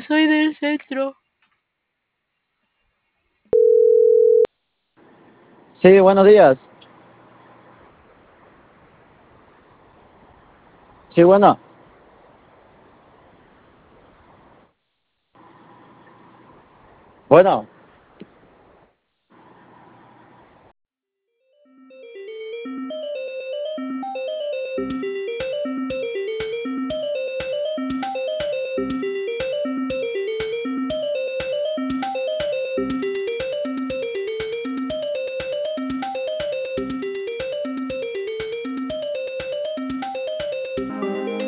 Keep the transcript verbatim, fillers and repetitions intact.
soy del centro. Sí, buenos días. Sí, bueno. Bueno.